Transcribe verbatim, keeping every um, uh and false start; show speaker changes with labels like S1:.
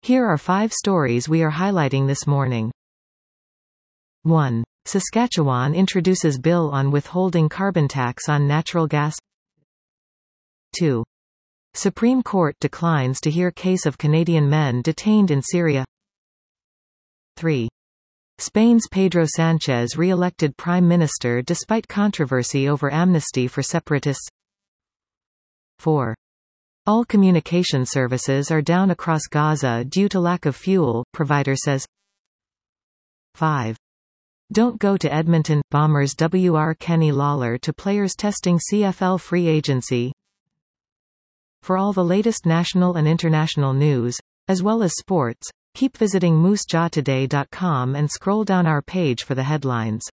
S1: Here are five stories we are highlighting this morning. one. Saskatchewan introduces bill on withholding carbon tax on natural gas. two. Supreme Court declines to hear case of Canadian men detained in Syria. three. Spain's Pedro Sánchez re-elected Prime Minister despite controversy over amnesty for separatists. four. All communication services are down across Gaza due to lack of fuel, provider says. five. Don't go to Edmonton – Bombers W R Kenny Lawler to players testing C F L free agency. For all the latest national and international news, as well as sports, keep visiting moose jaw today dot com and scroll down our page for the headlines.